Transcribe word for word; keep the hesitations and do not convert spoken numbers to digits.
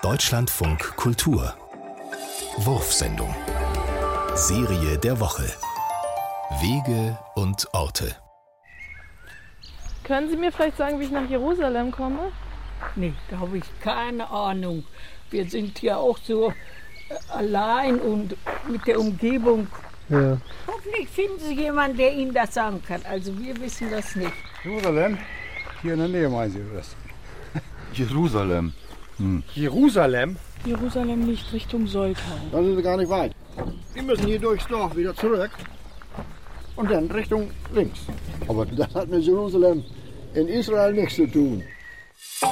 Deutschlandfunk Kultur. Wurfsendung. Serie der Woche. Wege und Orte. Können Sie mir vielleicht sagen, wie ich nach Jerusalem komme? Nee, da habe ich keine Ahnung. Wir sind hier auch so äh, allein und mit der Umgebung. Ja. Hoffentlich finden Sie jemanden, der Ihnen das sagen kann. Also wir wissen das nicht. Jerusalem? Hier in der Nähe, meinen Sie das? Jerusalem. Hm. Jerusalem? Jerusalem liegt Richtung Soltau. Da sind wir gar nicht weit. Wir müssen hier durchs Dorf wieder zurück und dann Richtung links. Aber das hat mit Jerusalem in Israel nichts zu tun.